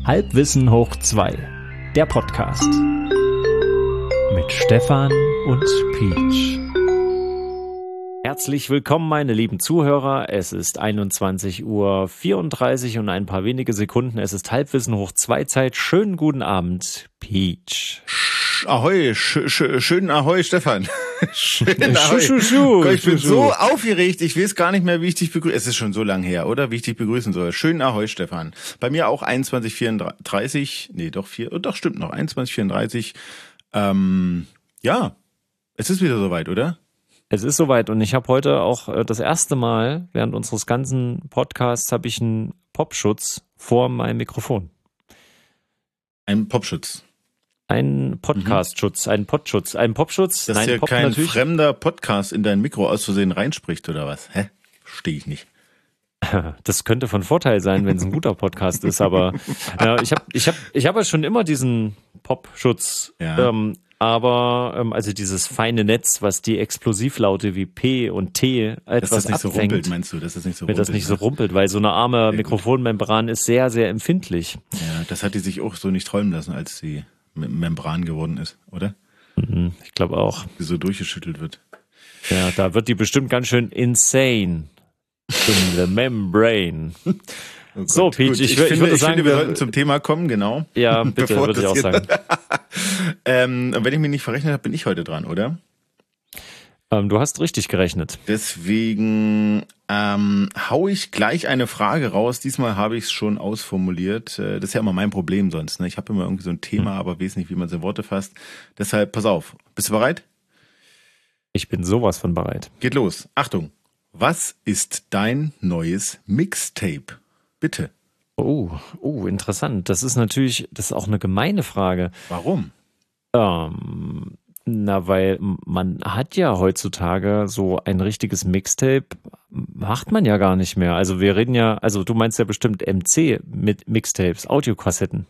Halbwissen hoch 2, der Podcast mit Stefan und Peach. Herzlich willkommen, meine lieben Zuhörer. Es ist 21:34 Uhr und ein paar wenige Sekunden. Es ist Halbwissen hoch 2 Zeit. Schönen guten Abend, Peach. Ahoi, schönen Ahoi, Stefan. Schönen Ahoi. Ich bin so aufgeregt, ich weiß gar nicht mehr, wie ich dich begrüße. Es ist schon so lang her, oder? Wie ich dich begrüßen soll. Schönen Ahoi, Stefan. Bei mir auch 21:34. Nee, doch, stimmt noch. 21:34. Ja, es ist wieder soweit, oder? Es ist soweit und ich habe heute auch das erste Mal während unseres ganzen Podcasts habe ich einen Popschutz vor meinem Mikrofon. Ein Popschutz. Ein Podcastschutz, ein Podschutz, ein Popschutz. Dass Nein, hier Pop kein natürlich. fremder Podcast in dein Mikro aus Versehen reinspricht, oder was? Hä? Verstehe ich nicht. Das könnte von Vorteil sein, wenn es ein guter Podcast ist, aber ich hab ja schon immer diesen Popschutz, Ja. also dieses feine Netz, was die Explosivlaute wie P und T Dass das etwas nicht so abfängt, rumpelt, meinst du? Dass das nicht so damit rumpelt, das nicht so ne? rumpelt, weil so eine arme gut. Mikrofonmembran ist sehr, sehr empfindlich. Ja, das hat die sich auch so nicht träumen lassen, als sie Membran geworden ist, oder? Ich glaube auch. Die so durchgeschüttelt wird. Ja, da wird die bestimmt ganz schön insane in the membrane. Oh So, Gott, Peach, gut. ich finde, würde sagen, wir sollten zum Thema kommen, genau. Ja, bitte, Bevor würde ich das auch hier- sagen. Und wenn ich mich nicht verrechnet habe, bin ich heute dran, oder? Du hast richtig gerechnet. Deswegen hau ich gleich eine Frage raus. Diesmal habe ich es schon ausformuliert. Das ist ja immer mein Problem sonst. Ne? Ich habe immer irgendwie so ein Thema, aber weiß nicht, wie man es in Worte fasst. Deshalb, pass auf. Bist du bereit? Ich bin sowas von bereit. Geht los. Achtung. Was ist dein neues Mixtape? Bitte. Oh, interessant. Das ist auch eine gemeine Frage. Warum? Weil man hat ja heutzutage so ein richtiges Mixtape, macht man ja gar nicht mehr. Also du meinst ja bestimmt MC mit Mixtapes, Audiokassetten.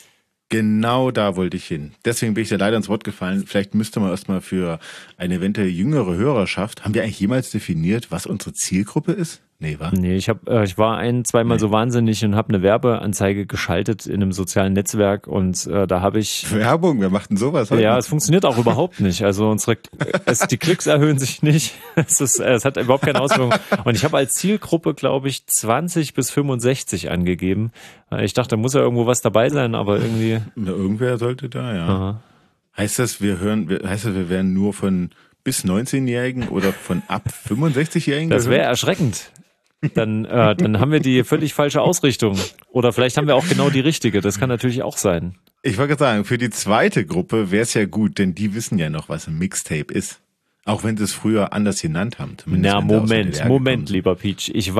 Genau da wollte ich hin. Deswegen bin ich dir leider ins Wort gefallen. Vielleicht müsste man erstmal für eine eventuell jüngere Hörerschaft, haben wir eigentlich jemals definiert, was unsere Zielgruppe ist? Nee, wa? Nee, ich war zweimal so wahnsinnig und habe eine Werbeanzeige geschaltet in einem sozialen Netzwerk und da habe ich... Werbung, wer macht denn sowas heute? Ja, es funktioniert auch überhaupt nicht. Also die Klicks erhöhen sich nicht. Es hat überhaupt keine Auswirkung. Und ich habe als Zielgruppe, glaube ich, 20 bis 65 angegeben. Ich dachte, da muss ja irgendwo was dabei sein, aber irgendwie... Na, irgendwer sollte da, ja. Aha. Heißt das, wir werden nur von bis 19-Jährigen oder von ab 65-Jährigen Das wäre gehört? erschreckend. Dann haben wir die völlig falsche Ausrichtung. Oder vielleicht haben wir auch genau die richtige. Das kann natürlich auch sein. Ich wollte gerade sagen, für die zweite Gruppe wäre es ja gut, denn die wissen ja noch, was ein Mixtape ist. Auch wenn sie es früher anders genannt haben. Na, wenn sie aus der DDR Moment, gekommen sind. lieber Peach. Ich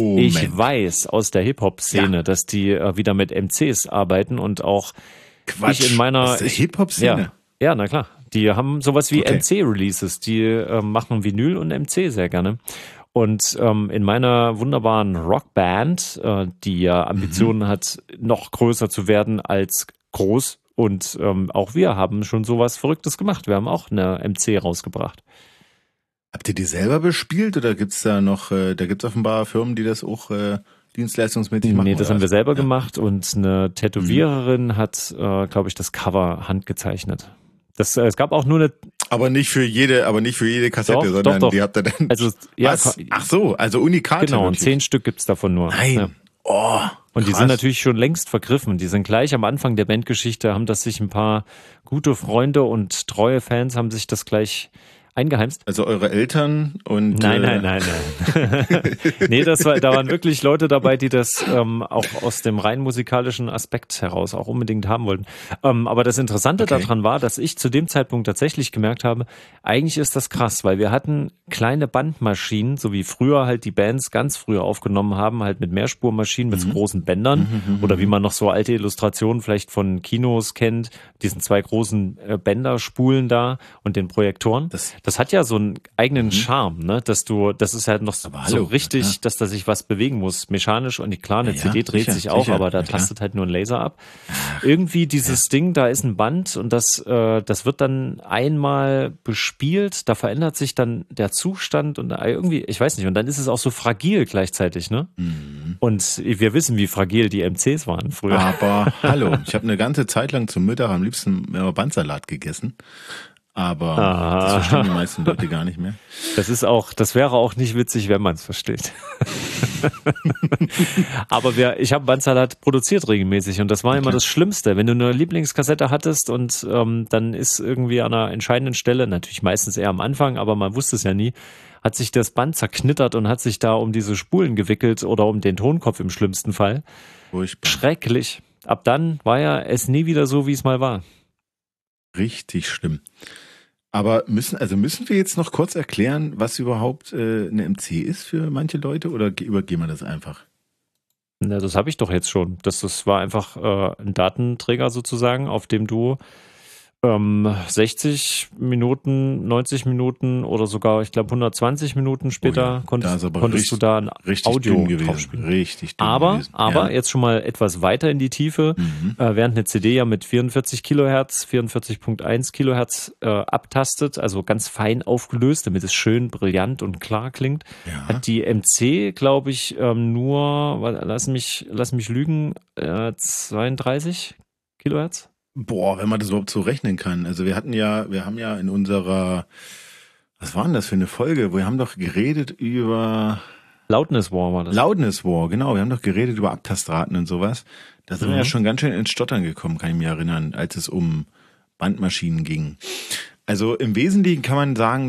weiß aus der Hip-Hop-Szene, dass die wieder mit MCs arbeiten und auch Quatsch, ich in meiner aus der Hip-Hop-Szene? Ja, na klar. Die haben sowas wie Okay. MC-Releases. Die machen Vinyl und MC sehr gerne. Und in meiner wunderbaren Rockband, die ja Ambitionen hat, noch größer zu werden als groß. Und auch wir haben schon sowas Verrücktes gemacht. Wir haben auch eine MC rausgebracht. Habt ihr die selber bespielt oder gibt's da noch, da gibt's offenbar Firmen, die das auch dienstleistungsmäßig machen? Nee, das oder haben wir was? selber Ja. gemacht und eine Tätowiererin hat, glaube ich, das Cover handgezeichnet. Es gab auch nur eine, Aber nicht für jede Kassette, Doch, sondern doch. die habt ihr dann. also ja, Was? Ach so, also Unikate. genau, und wirklich. 10 Stück gibt's davon nur. Nein. Ja. Oh. Und die krass. sind natürlich schon längst vergriffen. Die sind gleich am Anfang der Bandgeschichte, haben das sich ein paar gute Freunde und treue Fans haben sich das gleich eingeheimst. Also eure Eltern und. Nein. Nee, da waren wirklich Leute dabei, die das auch aus dem rein musikalischen Aspekt heraus auch unbedingt haben wollten. Aber das Interessante Okay. daran war, dass ich zu dem Zeitpunkt tatsächlich gemerkt habe, eigentlich ist das krass, weil wir hatten kleine Bandmaschinen, so wie früher halt die Bands ganz früher aufgenommen haben, halt mit Mehrspurmaschinen, mit so großen Bändern oder wie man noch so alte Illustrationen vielleicht von Kinos kennt, diesen 2 großen Bänderspulen da und den Projektoren. Das hat ja so einen eigenen Charme, ne? Das ist halt noch so richtig, ja, dass da sich was bewegen muss, mechanisch, und klar, eine CD dreht sich auch, aber da tastet halt nur ein Laser ab. Irgendwie dieses Ding, da ist ein Band und das wird dann einmal bespielt, da verändert sich dann der Zustand und irgendwie, ich weiß nicht, und dann ist es auch so fragil gleichzeitig, ne? Und wir wissen, wie fragil die MCs waren früher. Aber hallo, ich habe eine ganze Zeit lang zum Mittag am liebsten Bandsalat gegessen. Aber das verstehen die meisten Leute gar nicht mehr. Das wäre auch nicht witzig, wenn man es versteht. Aber ich habe Bandsalat produziert regelmäßig und das war immer das Schlimmste. Wenn du eine Lieblingskassette hattest und dann ist irgendwie an einer entscheidenden Stelle, natürlich meistens eher am Anfang, aber man wusste es ja nie, hat sich das Band zerknittert und hat sich da um diese Spulen gewickelt oder um den Tonkopf im schlimmsten Fall. Furchtbar. Schrecklich. Ab dann war ja es nie wieder so, wie es mal war. Richtig schlimm. Aber müssen wir jetzt noch kurz erklären, was überhaupt eine MC ist für manche Leute, oder übergehen wir das einfach? Na, das habe ich doch jetzt schon. Das war einfach ein Datenträger sozusagen, auf dem du 60 Minuten, 90 Minuten oder sogar, ich glaube, 120 Minuten später konntest du da ein Audio draufspielen. Richtig dumm aber jetzt schon mal etwas weiter in die Tiefe, während eine CD ja mit 44 Kilohertz, 44,1 Kilohertz abtastet, also ganz fein aufgelöst, damit es schön brillant und klar klingt, hat die MC, glaube ich, nur, lass mich lügen, 32 Kilohertz? Boah, wenn man das überhaupt so rechnen kann. Also wir haben ja in unserer, was war denn das für eine Folge? Wir haben doch geredet über Loudness War war das. Loudness War, genau. Wir haben doch geredet über Abtastraten und sowas. Da sind wir ja schon ganz schön ins Stottern gekommen, kann ich mich erinnern, als es um Bandmaschinen ging. Also im Wesentlichen kann man sagen,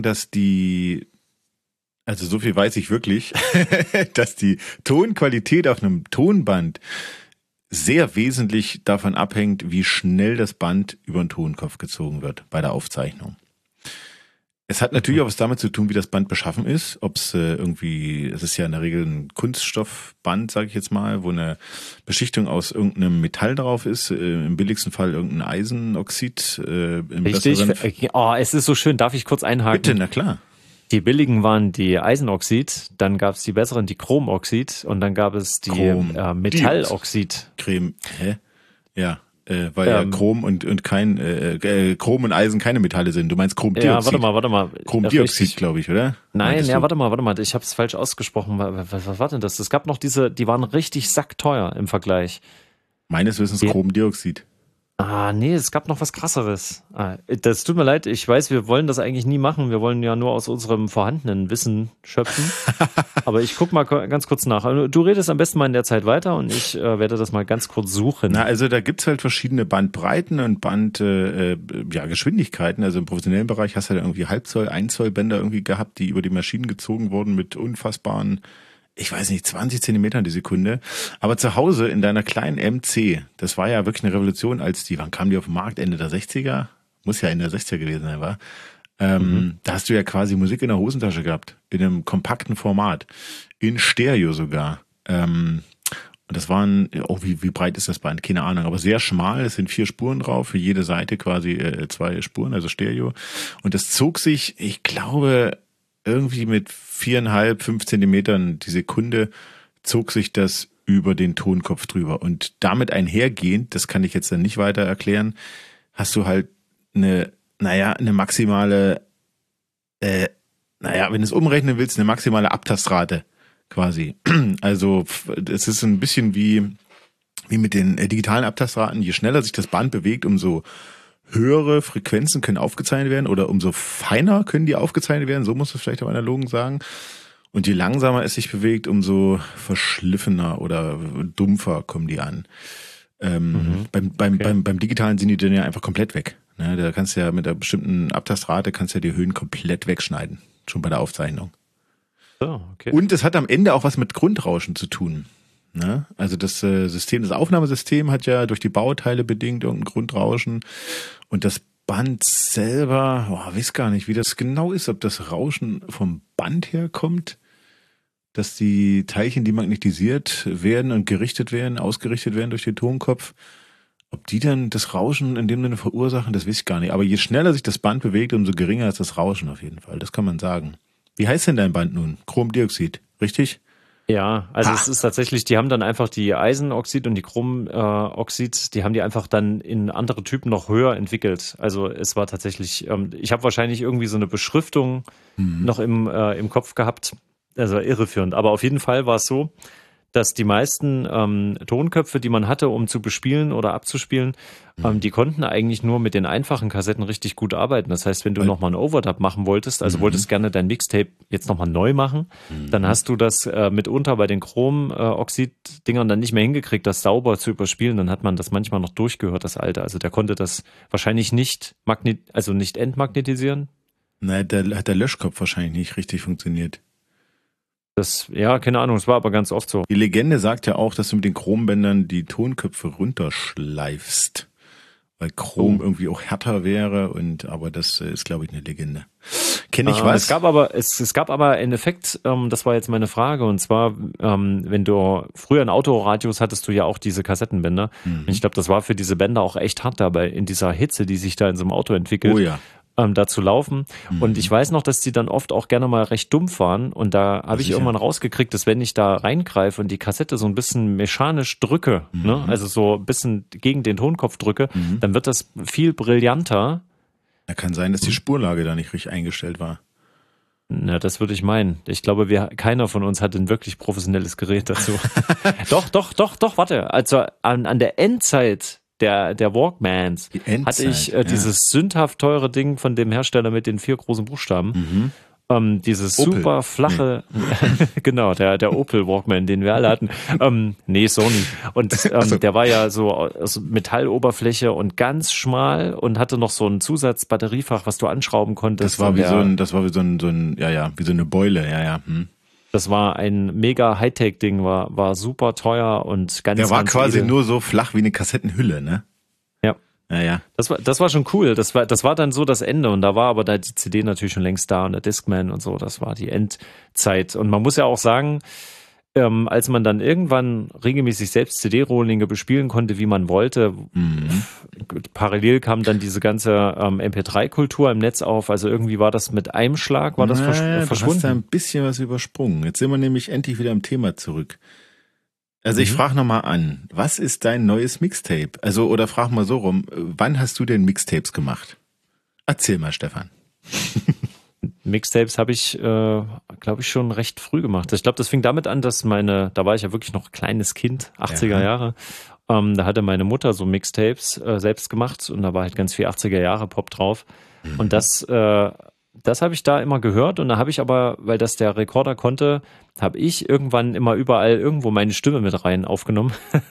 also so viel weiß ich wirklich, dass die Tonqualität auf einem Tonband sehr wesentlich davon abhängt, wie schnell das Band über den Tonkopf gezogen wird bei der Aufzeichnung. Es hat natürlich auch was damit zu tun, wie das Band beschaffen ist. Ob es es ist ja in der Regel ein Kunststoffband, sage ich jetzt mal, wo eine Beschichtung aus irgendeinem Metall drauf ist. Im billigsten Fall irgendein Eisenoxid. Richtig. Es ist so schön. Darf ich kurz einhaken? Bitte, na klar. Die billigen waren die Eisenoxid, dann gab es die besseren, die Chromoxid, und dann gab es die Metalloxid. Ja, weil Chrom und Chrom und Eisen keine Metalle sind. Du meinst Chromdioxid. Ja, warte mal. Chromdioxid, glaube ich, oder? Nein, warte mal. Ich habe es falsch ausgesprochen. Was war denn das? Es gab noch die waren richtig sackteuer im Vergleich. Meines Wissens Chromdioxid. Nee, es gab noch was Krasseres. Das tut mir leid, ich weiß, wir wollen das eigentlich nie machen. Wir wollen ja nur aus unserem vorhandenen Wissen schöpfen. Aber ich guck mal ganz kurz nach. Du redest am besten mal in der Zeit weiter und ich werde das mal ganz kurz suchen. Na, also da gibt's halt verschiedene Bandbreiten und Geschwindigkeiten. Also im professionellen Bereich hast du ja irgendwie Halbzoll, 1 Zoll Bänder irgendwie gehabt, die über die Maschinen gezogen wurden mit unfassbaren, ich weiß nicht, 20 Zentimetern die Sekunde. Aber zu Hause in deiner kleinen MC, das war ja wirklich eine Revolution, wann kam die auf den Markt? Ende der 60er? Muss ja Ende der 60er gewesen sein, war. Da hast du ja quasi Musik in der Hosentasche gehabt. In einem kompakten Format. In Stereo sogar. Und das waren, wie breit ist das Band? Keine Ahnung, aber sehr schmal. Es sind 4 Spuren drauf, für jede Seite quasi 2 Spuren, also Stereo. Und das zog sich, ich glaube, irgendwie mit 4,5, 5 Zentimetern die Sekunde zog sich das über den Tonkopf drüber. Und damit einhergehend, das kann ich jetzt dann nicht weiter erklären, hast du halt eine maximale, wenn du es umrechnen willst, eine maximale Abtastrate quasi. Also es ist ein bisschen wie mit den digitalen Abtastraten. Je schneller sich das Band bewegt, umso höhere Frequenzen können aufgezeichnet werden oder umso feiner können die aufgezeichnet werden, so muss es vielleicht auch analogen sagen. Und je langsamer es sich bewegt, umso verschliffener oder dumpfer kommen die an. Beim Digitalen sind die dann ja einfach komplett weg. Ne? Da kannst du ja mit einer bestimmten Abtastrate die Höhen komplett wegschneiden, schon bei der Aufzeichnung. So, okay. Und es hat am Ende auch was mit Grundrauschen zu tun. Ne? Also das Aufnahmesystem hat ja durch die Bauteile bedingt irgendein Grundrauschen. Und das Band selber, weiß gar nicht, wie das genau ist, ob das Rauschen vom Band herkommt, dass die Teilchen demagnetisiert werden und ausgerichtet werden durch den Tonkopf. Ob die dann das Rauschen in dem Sinne verursachen, das weiß ich gar nicht. Aber je schneller sich das Band bewegt, umso geringer ist das Rauschen auf jeden Fall. Das kann man sagen. Wie heißt denn dein Band nun? Chromdioxid, richtig? Ja, also es ist tatsächlich, die haben dann einfach die Eisenoxid und die Chromoxid, die haben die einfach dann in andere Typen noch höher entwickelt. Also es war tatsächlich, ich habe wahrscheinlich irgendwie so eine Beschriftung noch im Kopf gehabt, also irreführend. Aber auf jeden Fall war es so, dass die meisten Tonköpfe, die man hatte, um zu bespielen oder abzuspielen, die konnten eigentlich nur mit den einfachen Kassetten richtig gut arbeiten. Das heißt, wenn du nochmal einen Overdub machen wolltest, also wolltest gerne dein Mixtape jetzt nochmal neu machen, dann hast du das mitunter bei den Chromoxid-Dingern dann nicht mehr hingekriegt, das sauber zu überspielen. Dann hat man das manchmal noch durchgehört, das alte. Also der konnte das wahrscheinlich nicht nicht entmagnetisieren. Nein, da hat der Löschkopf wahrscheinlich nicht richtig funktioniert. Ja, keine Ahnung, es war aber ganz oft so. Die Legende sagt ja auch, dass du mit den Chrombändern die Tonköpfe runterschleifst. Weil Chrom irgendwie auch härter wäre aber das ist, glaube ich, eine Legende. Kenne ich was? Es gab aber einen Effekt, das war jetzt meine Frage, und zwar, wenn du früher in Autoradios hattest du ja auch diese Kassettenbänder. Und ich glaube, das war für diese Bänder auch echt hart dabei, in dieser Hitze, die sich da in so einem Auto entwickelt. Oh ja. Da zu laufen. Und ich weiß noch, dass die dann oft auch gerne mal recht dumpf waren. Und da habe ich irgendwann rausgekriegt, dass wenn ich da reingreife und die Kassette so ein bisschen mechanisch drücke, ne, also so ein bisschen gegen den Tonkopf drücke, dann wird das viel brillanter. Da kann sein, dass die Spurlage da nicht richtig eingestellt war. Na, das würde ich meinen. Ich glaube, keiner von uns hat ein wirklich professionelles Gerät dazu. Doch, warte. Also an der Endzeit der Walkmans hatte ich dieses sündhaft teure Ding von dem Hersteller mit den 4 großen Buchstaben. Dieses Opel. super flache, genau, der Opel Walkman, den wir alle hatten. Nee, Sony. Und der war ja so aus Metalloberfläche und ganz schmal und hatte noch so ein Zusatzbatteriefach, was du anschrauben konntest. Das war wie so eine Beule, ja. Das war ein mega Hightech-Ding, war super teuer und ganz. Der war ganz quasi edel. nur so flach wie eine Kassettenhülle, ne? Ja. Ja. Das war schon cool. Das war dann so das Ende, und da war aber die CD natürlich schon längst da und der Discman und so. Das war die Endzeit. Und man muss ja auch sagen, als man dann irgendwann regelmäßig selbst CD-Rohlinge bespielen konnte, wie man wollte, parallel kam dann diese ganze MP3-Kultur im Netz auf. Also irgendwie war das mit einem Schlag, verschwunden. Du hast da ein bisschen was übersprungen. Jetzt sind wir nämlich endlich wieder am Thema zurück. Also ich frage nochmal an, was ist dein neues Mixtape? Also, oder frag mal so rum, wann hast du denn Mixtapes gemacht? Erzähl mal, Stefan. Mixtapes habe ich, glaube ich, schon recht früh gemacht. Ich glaube, das fing damit an, dass da war ich ja wirklich noch kleines Kind, 80er Jahre. Da hatte meine Mutter so Mixtapes selbst gemacht und da war halt ganz viel 80er Jahre Pop drauf. Und das habe ich da immer gehört, und da habe ich aber, weil das der Rekorder konnte, habe ich irgendwann immer überall irgendwo meine Stimme mit rein aufgenommen.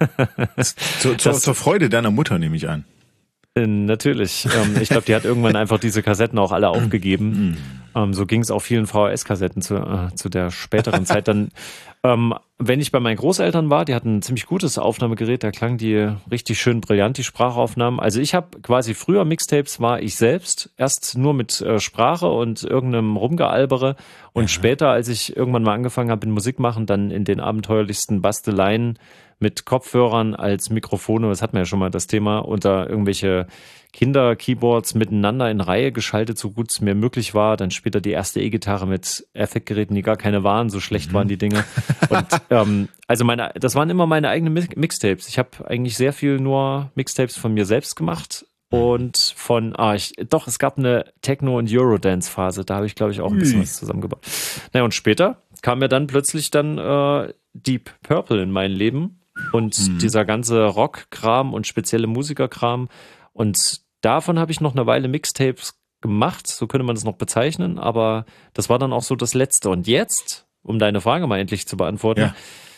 Zur Freude deiner Mutter, nehme ich an. Natürlich. Ich glaube, die hat irgendwann einfach diese Kassetten auch alle aufgegeben. So ging es auch vielen VHS-Kassetten zu der späteren Zeit. Dann, wenn ich bei meinen Großeltern war, die hatten ein ziemlich gutes Aufnahmegerät, da klang die richtig schön brillant, die Sprachaufnahmen. Also ich habe quasi früher Mixtapes, war ich selbst erst nur mit Sprache und irgendeinem Rumgealbere, und später, als ich irgendwann mal angefangen habe mit Musik machen, dann in den abenteuerlichsten Basteleien mit Kopfhörern als Mikrofone, das hatten wir ja schon mal das Thema, unter irgendwelche Kinder-Keyboards miteinander in Reihe geschaltet, so gut es mir möglich war. Dann später die erste E-Gitarre mit Effektgeräten, die gar keine waren, so schlecht waren die Dinge. Und das waren immer meine eigenen Mixtapes. Ich habe eigentlich sehr viel nur Mixtapes von mir selbst gemacht und es gab eine Techno- und Eurodance-Phase, da habe ich, glaube ich, auch ein bisschen was zusammengebaut. Naja, und später kam mir dann plötzlich Deep Purple in mein Leben und dieser ganze Rock-Kram und spezielle Musiker-Kram, und davon habe ich noch eine Weile Mixtapes gemacht, so könnte man das noch bezeichnen, aber das war dann auch so das Letzte. Und jetzt, um deine Frage mal endlich zu beantworten,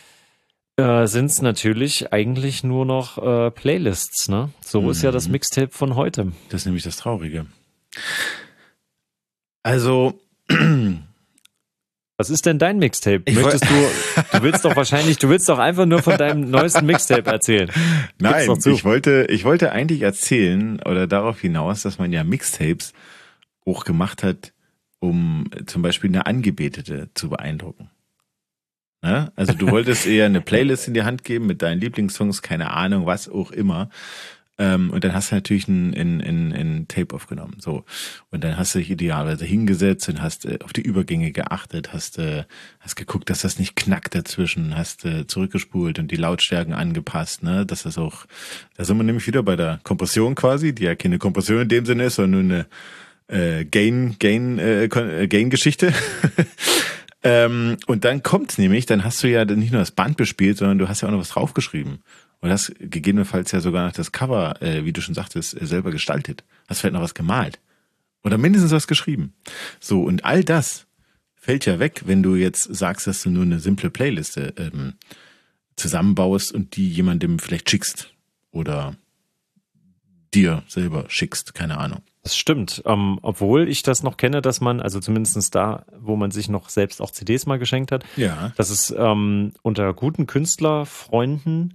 sind es natürlich eigentlich nur noch Playlists, ne? So ist ja das Mixtape von heute. Das ist nämlich das Traurige. Also was ist denn dein Mixtape? Du willst doch einfach nur von deinem neuesten Mixtape erzählen. Nein, ich wollte eigentlich erzählen oder darauf hinaus, dass man ja Mixtapes auch gemacht hat, um zum Beispiel eine Angebetete zu beeindrucken. Ne? Also du wolltest eher eine Playlist in die Hand geben mit deinen Lieblingssongs, keine Ahnung, was auch immer. Und dann hast du natürlich ein Tape aufgenommen. So. Und dann hast du dich idealerweise hingesetzt und hast auf die Übergänge geachtet, hast geguckt, dass das nicht knackt dazwischen, hast zurückgespult und die Lautstärken angepasst, ne? Dass das auch, da sind wir nämlich wieder bei der Kompression quasi, die ja keine Kompression in dem Sinne ist, sondern nur eine Gain-Geschichte. Und dann kommt's nämlich, dann hast du ja nicht nur das Band bespielt, sondern du hast ja auch noch was draufgeschrieben. Und hast gegebenenfalls ja sogar noch das Cover, wie du schon sagtest, selber gestaltet. Hast vielleicht noch was gemalt. Oder mindestens was geschrieben. So, und all das fällt ja weg, wenn du jetzt sagst, dass du nur eine simple Playliste zusammenbaust und die jemandem vielleicht schickst. Oder dir selber schickst, keine Ahnung. Das stimmt. Obwohl ich das noch kenne, dass man, also zumindest da, wo man sich noch selbst auch CDs mal geschenkt hat, ja, dass es unter guten Künstlerfreunden,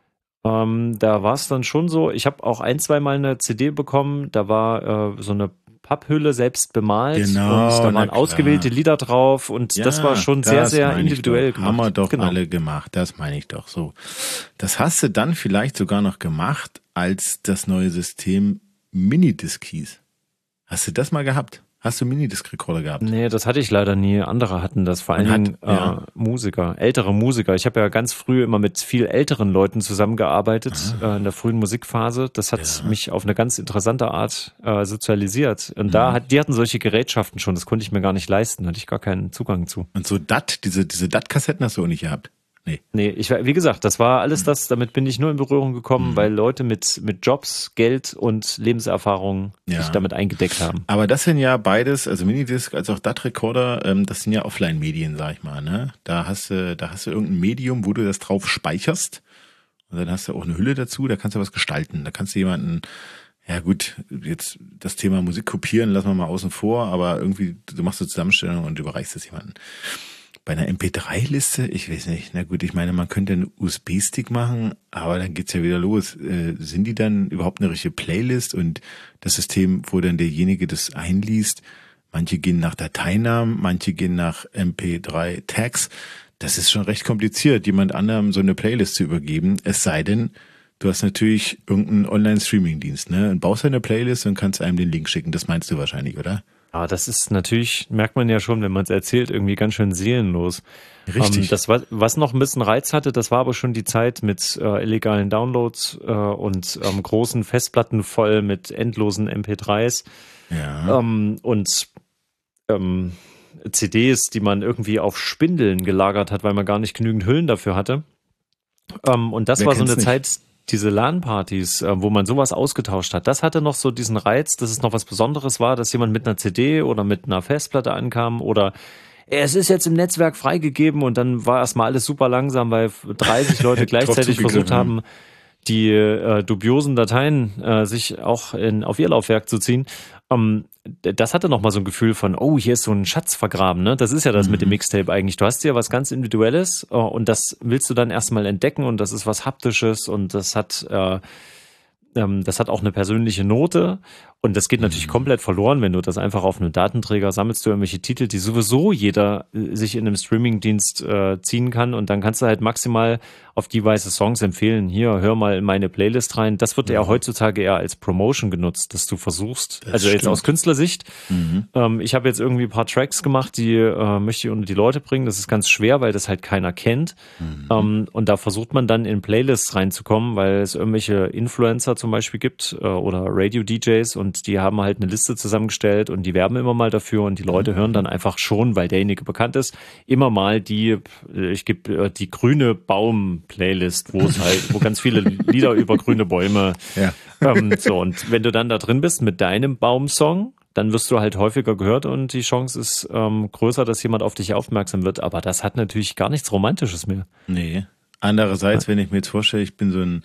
da war es dann schon so, ich habe auch 1-2 Mal eine CD bekommen, da war so eine Papphülle selbst bemalt, genau, und da waren ausgewählte Lieder drauf und ja, das war schon sehr, sehr individuell gemacht. Haben wir doch alle gemacht, das meine ich doch so. Das hast du dann vielleicht sogar noch gemacht, als das neue System Minidisc hieß. Hast du das mal gehabt? Hast du Minidisc-Recorder gehabt? Nee, das hatte ich leider nie. Andere hatten das, vor allen Dingen Musiker, ältere Musiker. Ich habe ja ganz früh immer mit viel älteren Leuten zusammengearbeitet, in der frühen Musikphase. Das hat mich auf eine ganz interessante Art sozialisiert. Und die hatten solche Gerätschaften schon, das konnte ich mir gar nicht leisten, hatte ich gar keinen Zugang zu. Und so diese DAT-Kassetten hast du auch nicht gehabt? Nee, wie gesagt, das war alles damit bin ich nur in Berührung gekommen, weil Leute mit Jobs, Geld und Lebenserfahrung sich damit eingedeckt haben. Aber das sind ja beides, also Minidisc als auch DAT-Recorder, das sind ja Offline-Medien, sag ich mal, ne? Da hast du irgendein Medium, wo du das drauf speicherst und dann hast du auch eine Hülle dazu, da kannst du was gestalten. Da kannst du jemanden, ja gut, jetzt das Thema Musik kopieren lassen wir mal außen vor, aber irgendwie, du machst eine Zusammenstellung und überreichst es jemanden. Bei einer MP3-Liste, ich weiß nicht, na gut, ich meine, man könnte einen USB-Stick machen, aber dann geht's ja wieder los. Sind die dann überhaupt eine richtige Playlist und das System, wo dann derjenige das einliest, manche gehen nach Dateinamen, manche gehen nach MP3-Tags. Das ist schon recht kompliziert, jemand anderem so eine Playlist zu übergeben, es sei denn, du hast natürlich irgendeinen Online-Streaming-Dienst, ne? Und baust eine Playlist und kannst einem den Link schicken, das meinst du wahrscheinlich, oder? Aber das ist natürlich, merkt man ja schon, wenn man es erzählt, irgendwie ganz schön seelenlos. Richtig. Das, was noch ein bisschen Reiz hatte, das war aber schon die Zeit mit illegalen Downloads und großen Festplatten voll mit endlosen MP3s. Ja. Und CDs, die man irgendwie auf Spindeln gelagert hat, weil man gar nicht genügend Hüllen dafür hatte. Und das war so eine Zeit, diese LAN-Partys, wo man sowas ausgetauscht hat, das hatte noch so diesen Reiz, dass es noch was Besonderes war, dass jemand mit einer CD oder mit einer Festplatte ankam oder es ist jetzt im Netzwerk freigegeben und dann war erstmal alles super langsam, weil 30 Leute gleichzeitig versucht haben, die dubiosen Dateien sich auch auf ihr Laufwerk zu ziehen. Das hatte noch mal so ein Gefühl von, oh, hier ist so ein Schatz vergraben, ne? Das ist ja das mit dem Mixtape eigentlich. Du hast ja was ganz Individuelles und das willst du dann erstmal entdecken und das ist was Haptisches und das hat auch eine persönliche Note und das geht natürlich komplett verloren, wenn du das einfach auf einem Datenträger sammelst, du irgendwelche Titel, die sowieso jeder sich in einem Streamingdienst ziehen kann und dann kannst du halt maximal auf die Weise Songs empfehlen. Hier, hör mal in meine Playlist rein. Das wird ja heutzutage eher als Promotion genutzt, dass du versuchst, das also stimmt. Jetzt aus Künstlersicht, ich habe jetzt irgendwie ein paar Tracks gemacht, die möchte ich unter die Leute bringen. Das ist ganz schwer, weil das halt keiner kennt. Und da versucht man dann in Playlists reinzukommen, weil es irgendwelche Influencer zum Beispiel gibt oder Radio-DJs und die haben halt eine Liste zusammengestellt und die werben immer mal dafür und die Leute hören dann einfach schon, weil derjenige bekannt ist, immer mal die grüne Baum-Playlist, wo ganz viele Lieder über grüne Bäume. Ja. So, und wenn du dann da drin bist mit deinem Baumsong, dann wirst du halt häufiger gehört und die Chance ist größer, dass jemand auf dich aufmerksam wird. Aber das hat natürlich gar nichts Romantisches mehr. Nee. Andererseits, wenn ich mir jetzt vorstelle, ich bin so ein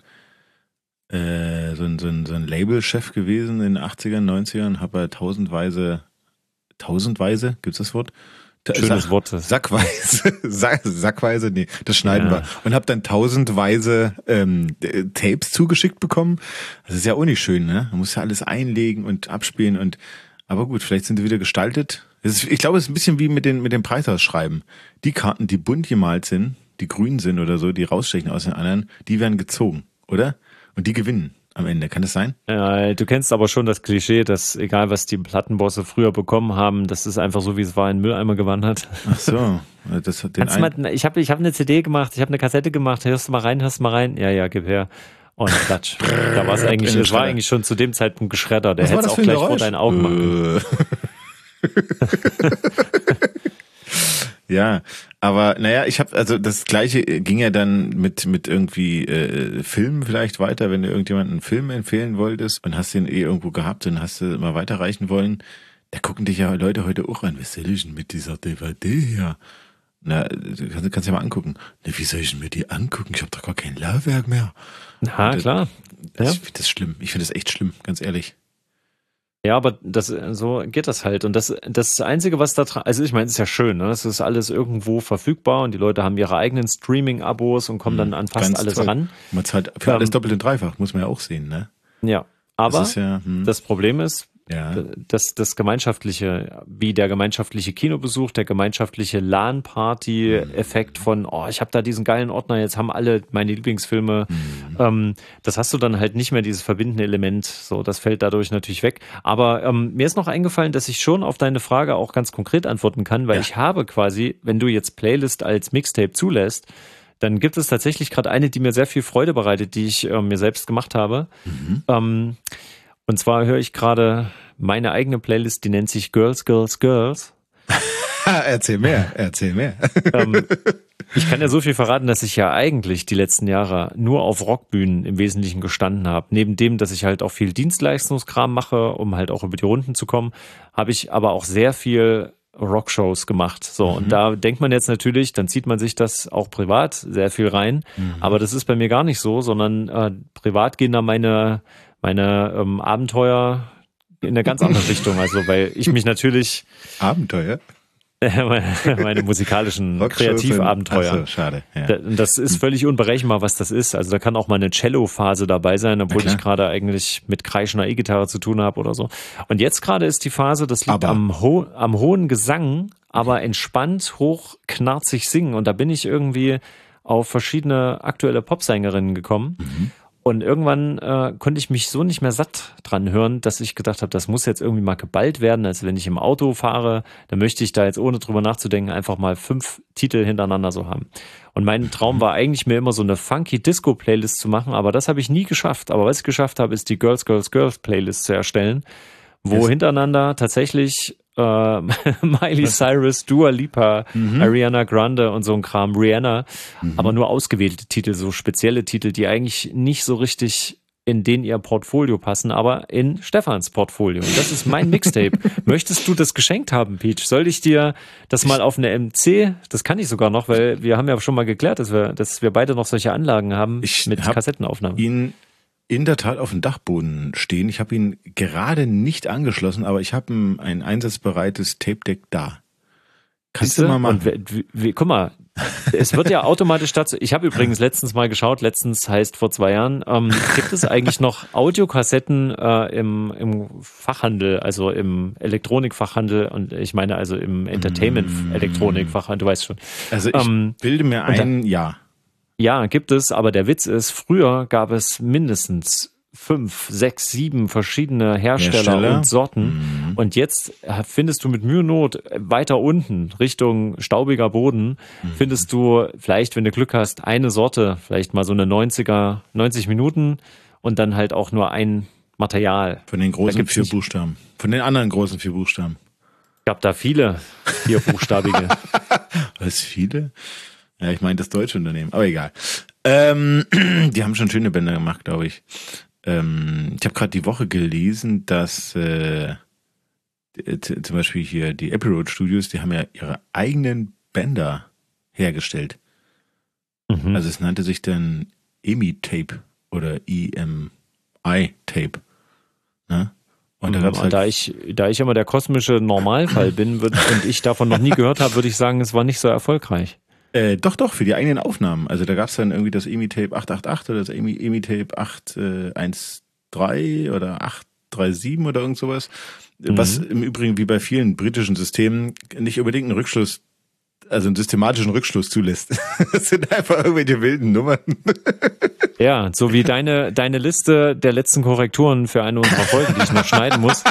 Labelchef gewesen in den 80ern, 90ern, habe halt tausendweise, gibt's das Wort? Schönes Wort. Sackweise, nee, das schneiden wir. Und habe dann tausendweise Tapes zugeschickt bekommen. Das ist ja auch nicht schön, ne? Man muss ja alles einlegen und abspielen aber gut, vielleicht sind sie wieder gestaltet. Ich glaube, es ist ein bisschen wie mit dem Preisausschreiben. Die Karten, die bunt gemalt sind, die grün sind oder so, die rausstechen aus den anderen, die werden gezogen, oder? Und die gewinnen. am Ende. Kann das sein? Du kennst aber schon das Klischee, dass egal was die Plattenbosse früher bekommen haben, das ist einfach so, wie es war, in den Mülleimer gewandert. Ach so. Das hat ich hab eine CD gemacht, ich habe eine Kassette gemacht, hörst du mal rein? Ja, gib her. Und Klatsch. Da war es eigentlich, es war eigentlich schon zu dem Zeitpunkt geschreddert. Der hätte es auch gleich vor deinen Augen machen. Ja, aber naja, also das Gleiche ging ja dann mit irgendwie Filmen vielleicht weiter, wenn du irgendjemanden einen Film empfehlen wolltest und hast den irgendwo gehabt und hast du mal weiterreichen wollen. Da gucken dich ja Leute heute auch an. Was soll ich denn mit dieser DVD hier? Na, kannst ja mal angucken. Na, wie soll ich denn mir die angucken? Ich habe doch gar kein Laufwerk mehr. Na, klar. Ja. Ich finde das schlimm. Ich finde das echt schlimm, ganz ehrlich. Ja, aber so geht das halt. Und das Einzige, was da dran, also ich meine, es ist ja schön, ne? Es ist alles irgendwo verfügbar und die Leute haben ihre eigenen Streaming-Abos und kommen dann an fast alles toll ran. Man zahlt für alles doppelt und dreifach, muss man ja auch sehen, ne? Ja, aber das Problem ist, ja, das gemeinschaftliche, wie der gemeinschaftliche Kinobesuch, der gemeinschaftliche LAN-Party-Effekt von, ich habe da diesen geilen Ordner, jetzt haben alle meine Lieblingsfilme. Das hast du dann halt nicht mehr, dieses verbindende Element. So, das fällt dadurch natürlich weg. Aber mir ist noch eingefallen, dass ich schon auf deine Frage auch ganz konkret antworten kann, weil ich habe quasi, wenn du jetzt Playlist als Mixtape zulässt, dann gibt es tatsächlich gerade eine, die mir sehr viel Freude bereitet, die ich mir selbst gemacht habe. Und zwar höre ich gerade meine eigene Playlist, die nennt sich Girls, Girls, Girls. Erzähl mehr. Ich kann ja so viel verraten, dass ich ja eigentlich die letzten Jahre nur auf Rockbühnen im Wesentlichen gestanden habe. Neben dem, dass ich halt auch viel Dienstleistungskram mache, um halt auch über die Runden zu kommen, habe ich aber auch sehr viel Rockshows gemacht. So, und da denkt man jetzt natürlich, dann zieht man sich das auch privat sehr viel rein. Aber das ist bei mir gar nicht so, sondern privat gehen da meine Abenteuer in eine ganz andere Richtung. Also, weil ich mich natürlich... Abenteuer? meine musikalischen Kreativabenteuer. Ach so, schade. Ja. Das ist völlig unberechenbar, was das ist. Also da kann auch mal eine Cello-Phase dabei sein, obwohl ich gerade eigentlich mit kreischender E-Gitarre zu tun habe oder so. Und jetzt gerade ist die Phase, das liegt am hohen Gesang, aber entspannt, hoch, knarzig singen. Und da bin ich irgendwie auf verschiedene aktuelle Popsängerinnen gekommen. Und irgendwann konnte ich mich so nicht mehr satt dran hören, dass ich gedacht habe, das muss jetzt irgendwie mal geballt werden. Also wenn ich im Auto fahre, dann möchte ich da jetzt ohne drüber nachzudenken einfach mal 5 Titel hintereinander so haben. Und mein Traum war eigentlich, mir immer so eine funky Disco-Playlist zu machen, aber das habe ich nie geschafft. Aber was ich geschafft habe, ist die Girls, Girls, Girls Playlist zu erstellen, wo hintereinander tatsächlich Miley Cyrus, Dua Lipa, Ariana Grande und so ein Kram, Rihanna, aber nur ausgewählte Titel, so spezielle Titel, die eigentlich nicht so richtig in ihr Portfolio passen, aber in Stefans Portfolio. Und das ist mein Mixtape. Möchtest du das geschenkt haben, Peach? Soll ich dir das mal auf eine MC, das kann ich sogar noch, weil wir haben ja schon mal geklärt, dass wir beide noch solche Anlagen haben mit Kassettenaufnahmen. In der Tat auf dem Dachboden stehen. Ich habe ihn gerade nicht angeschlossen, aber ich habe ein einsatzbereites Tape-Deck da. Kannst du mal machen. Und guck mal, es wird ja automatisch dazu. Ich habe übrigens letztens mal geschaut, heißt vor 2 Jahren, gibt es eigentlich noch Audiokassetten im Fachhandel, also im Elektronikfachhandel und ich meine also im Entertainment-Elektronikfachhandel, du weißt schon. Also ich bilde mir ein, ja. Ja, gibt es, aber der Witz ist, früher gab es mindestens 5, 6, 7 verschiedene Hersteller und Sorten. Und jetzt findest du mit Mühe und Not weiter unten, Richtung staubiger Boden, findest du vielleicht, wenn du Glück hast, eine Sorte, vielleicht mal so eine 90 Minuten und dann halt auch nur ein Material. Von den großen 4 Buchstaben. Von den anderen großen 4 Buchstaben. Gab da viele 4-buchstabige. Was, viele? Ja, ich meine das deutsche Unternehmen, aber egal. Die haben schon schöne Bänder gemacht, glaube ich. Ich habe gerade die Woche gelesen, dass zum Beispiel hier die Abbey Road Studios, die haben ja ihre eigenen Bänder hergestellt. Also es nannte sich dann EMI-Tape oder EMI-Tape. Ne? Und da gab's halt da ich immer der kosmische Normalfall bin und ich davon noch nie gehört habe, würde ich sagen, es war nicht so erfolgreich. Doch, für die eigenen Aufnahmen. Also da gab's dann irgendwie das EMI-Tape 888 oder das EMI-Tape 813 oder 837 oder irgend sowas. Was im Übrigen wie bei vielen britischen Systemen nicht unbedingt einen Rückschluss also einen systematischen Rückschluss zulässt. Das sind einfach irgendwelche wilden Nummern. Ja, so wie deine Liste der letzten Korrekturen für eine unserer Folgen, die ich noch schneiden muss.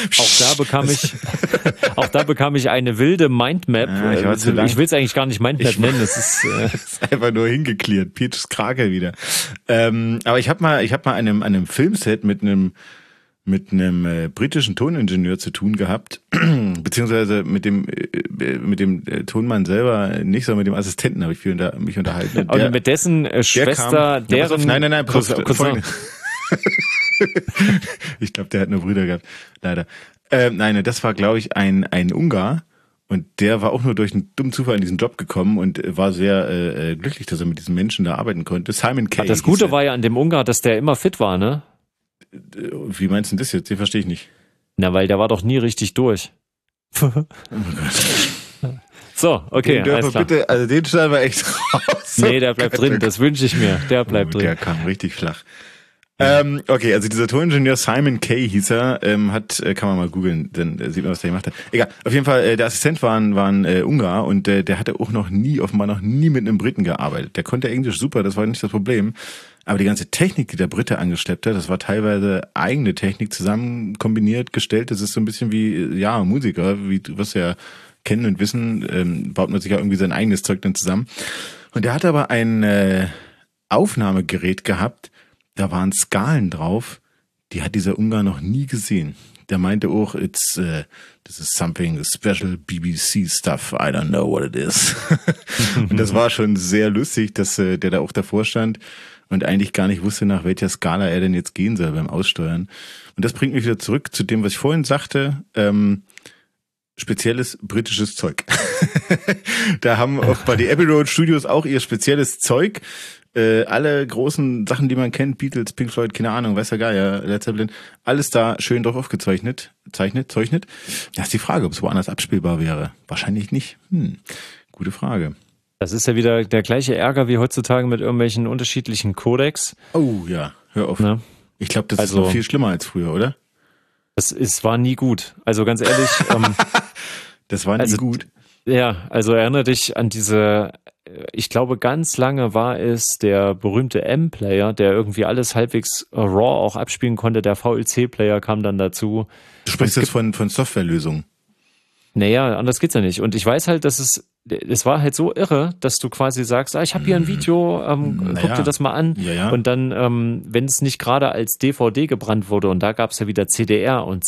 Auch da bekam ich eine wilde Mindmap. Ja, ich will es eigentlich gar nicht Mindmap nennen. Das ist einfach nur hingeklärt. Peaches Krake wieder. Aber ich habe mal an einem Filmset mit einem britischen Toningenieur zu tun gehabt, beziehungsweise mit dem Tonmann selber nicht, sondern mit dem Assistenten habe ich mich unterhalten. Und mit dessen Schwester, nein, Cousin. Ich glaube, der hat nur Brüder gehabt, leider. Nein, das war, glaube ich, ein Ungar. Und der war auch nur durch einen dummen Zufall in diesen Job gekommen und war sehr glücklich, dass er mit diesen Menschen da arbeiten konnte. Simon Kay. Das Gute war ja an dem Ungar, dass der immer fit war, ne? Wie meinst du das jetzt? Den verstehe ich nicht. Na, weil der war doch nie richtig durch. Oh mein Gott. So, okay. Den dürfen wir bitte, also den schneiden wir echt raus. Nee, der bleibt drin, das wünsche ich mir. Der bleibt drin. Der kam richtig flach. Okay, also dieser Toningenieur Simon Kay hieß er, kann man mal googeln, dann sieht man, was der gemacht hat. Egal, auf jeden Fall, der Assistent war ein Ungar und der hatte auch offenbar noch nie mit einem Briten gearbeitet. Der konnte Englisch super, das war nicht das Problem. Aber die ganze Technik, die der Brite angeschleppt hat, das war teilweise eigene Technik zusammen kombiniert, gestellt. Das ist so ein bisschen wie, ja, Musiker, wie was ja kennen und wissen, baut man sich ja irgendwie sein eigenes Zeug dann zusammen. Und der hat aber ein Aufnahmegerät gehabt, da waren Skalen drauf, die hat dieser Ungar noch nie gesehen. Der meinte auch, this is something special BBC stuff, I don't know what it is. Und das war schon sehr lustig, dass der da auch davor stand und eigentlich gar nicht wusste, nach welcher Skala er denn jetzt gehen soll beim Aussteuern. Und das bringt mich wieder zurück zu dem, was ich vorhin sagte, spezielles britisches Zeug. Da haben auch bei den Abbey Road Studios auch ihr spezielles Zeug. Alle großen Sachen, die man kennt, Beatles, Pink Floyd, keine Ahnung, weiß ja gar ja, Led Zeppelin, alles da schön drauf aufgezeichnet, zeichnet. Da ist die Frage, ob es woanders abspielbar wäre. Wahrscheinlich nicht. Gute Frage. Das ist ja wieder der gleiche Ärger wie heutzutage mit irgendwelchen unterschiedlichen Codecs. Oh ja, hör auf. Na? Ich glaube, das ist noch viel schlimmer als früher, oder? War nie gut. Also ganz ehrlich. Das war nie gut. Ja, also erinnere dich an diese, ich glaube ganz lange war es der berühmte M-Player, der irgendwie alles halbwegs raw auch abspielen konnte. Der VLC-Player kam dann dazu. Du sprichst jetzt von Softwarelösungen. Naja, anders geht's ja nicht. Und ich weiß halt, dass es war halt so irre, dass du quasi sagst, ich habe hier ein Video, guck dir das mal an. Ja. Und dann, wenn es nicht gerade als DVD gebrannt wurde, und da gab's ja wieder CDR und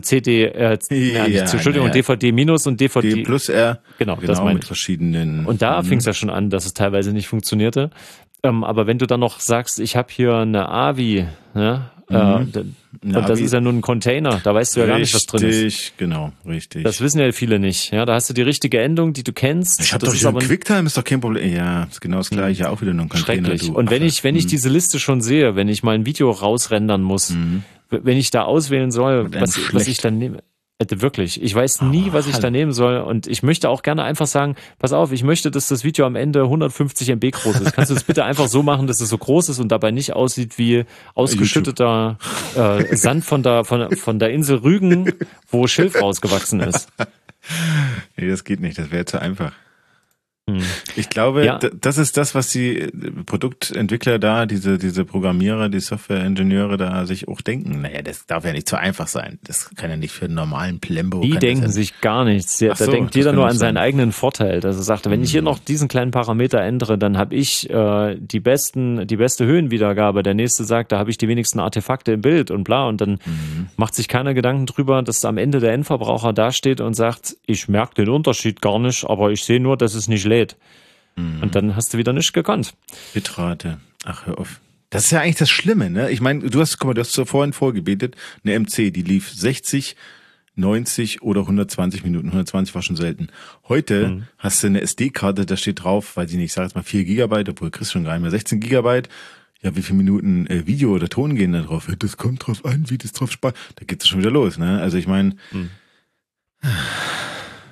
DVD minus und DVD. D plus R. Genau, das meine ich. Mit verschiedenen. Und da fing es ja schon an, dass es teilweise nicht funktionierte. Aber wenn du dann noch sagst, ich habe hier eine AVI, ne? Und das ist ja nur ein Container, da weißt du ja gar nicht, was drin ist. Richtig, genau, richtig. Das wissen ja viele nicht. Ja, da hast du die richtige Endung, die du kennst. Ich habe doch hier QuickTime, ist doch kein Problem. Ja, ist genau das Gleiche, auch wieder nur ein Container. Schrecklich. Und wenn ich diese Liste schon sehe, wenn ich mal ein Video rausrendern muss, wenn ich da auswählen soll, was ich dann nehme. Wirklich. Ich weiß nie, was ich da nehmen soll. Und ich möchte auch gerne einfach sagen, pass auf, ich möchte, dass das Video am Ende 150 MB groß ist. Kannst du es bitte einfach so machen, dass es so groß ist und dabei nicht aussieht wie ausgeschütteter Sand von der Insel Rügen, wo Schilf rausgewachsen ist. Nee, das geht nicht. Das wäre zu einfach. Ich glaube, das ist das, was die Produktentwickler da, diese Programmierer, die Software-Ingenieure da sich auch denken. Naja, das darf ja nicht zu einfach sein. Das kann ja nicht für einen normalen Plembo. Die denken sich gar nichts. Da denkt jeder nur an seinen eigenen Vorteil. Dass er sagt, wenn ich hier noch diesen kleinen Parameter ändere, dann habe ich die beste Höhenwiedergabe. Der nächste sagt, da habe ich die wenigsten Artefakte im Bild und bla. Und dann macht sich keiner Gedanken drüber, dass am Ende der Endverbraucher dasteht und sagt, ich merke den Unterschied gar nicht, aber ich sehe nur, dass es nicht lädt. Und dann hast du wieder nichts gekonnt. Bitrate. Ach, hör auf. Das ist ja eigentlich das Schlimme, ne? Ich meine, du hast vorhin vorgebetet, eine MC, die lief 60, 90 oder 120 Minuten. 120 war schon selten. Heute hast du eine SD-Karte, da steht drauf, weiß ich nicht, ich sag jetzt mal 4 Gigabyte, obwohl kriegst schon gar nicht mehr 16 Gigabyte. Ja, wie viele Minuten Video oder Ton gehen da drauf? Das kommt drauf an, wie das drauf spart. Da geht's schon wieder los, ne? Also ich meine...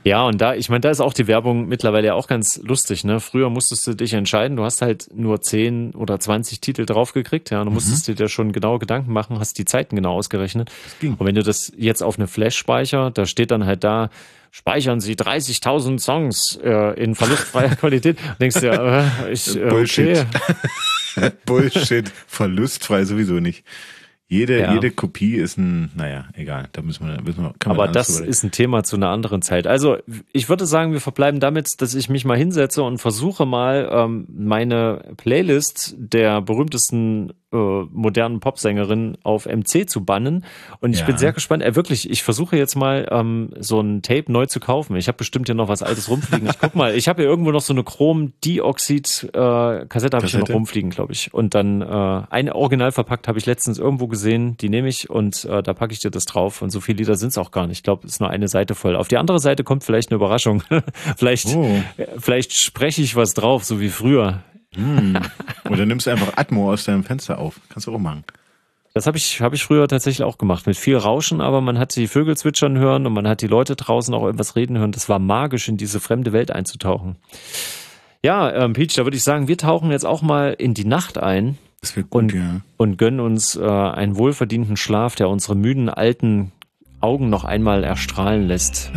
Ja, und da ist auch die Werbung mittlerweile ja auch ganz lustig, ne? Früher musstest du dich entscheiden, du hast halt nur 10 oder 20 Titel draufgekriegt, ja, und du musstest dir schon genau Gedanken machen, hast die Zeiten genau ausgerechnet. Und wenn du das jetzt auf eine Flash-Speicher, da steht dann halt da, speichern Sie 30.000 Songs in verlustfreier Qualität. Denkst du ja, Bullshit. Okay. Bullshit. Verlustfrei sowieso nicht. Jede Kopie ist egal. Da müssen wir aber das ist ein Thema zu einer anderen Zeit. Also ich würde sagen, wir verbleiben damit, dass ich mich mal hinsetze und versuche mal meine Playlist der berühmtesten modernen Popsängerin auf MC zu bannen. Und ich bin sehr gespannt. Wirklich, ich versuche jetzt mal so ein Tape neu zu kaufen. Ich habe bestimmt hier noch was Altes rumfliegen. Ich guck mal, ich habe hier irgendwo noch so eine Chrom-Dioxid-Kassette habe ich hier noch rumfliegen, glaube ich. Und dann eine original verpackt habe ich letztens irgendwo gesehen. Die nehme ich und da packe ich dir das drauf. Und so viele Lieder sind es auch gar nicht. Ich glaube, es ist nur eine Seite voll. Auf die andere Seite kommt vielleicht eine Überraschung. Vielleicht spreche ich was drauf, so wie früher. Oder nimmst du einfach Atmo aus deinem Fenster auf. Kannst du auch machen. Das habe ich früher tatsächlich auch gemacht. Mit viel Rauschen, aber man hat die Vögel zwitschern hören und man hat die Leute draußen auch irgendwas reden hören. Das war magisch, in diese fremde Welt einzutauchen. Ja, Peach, da würde ich sagen, wir tauchen jetzt auch mal in die Nacht ein. Das wird gut, und gönnen uns einen wohlverdienten Schlaf, der unsere müden alten Augen noch einmal erstrahlen lässt.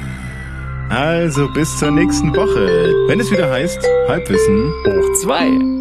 Also bis zur nächsten Woche, wenn es wieder heißt Halbwissen hoch 2.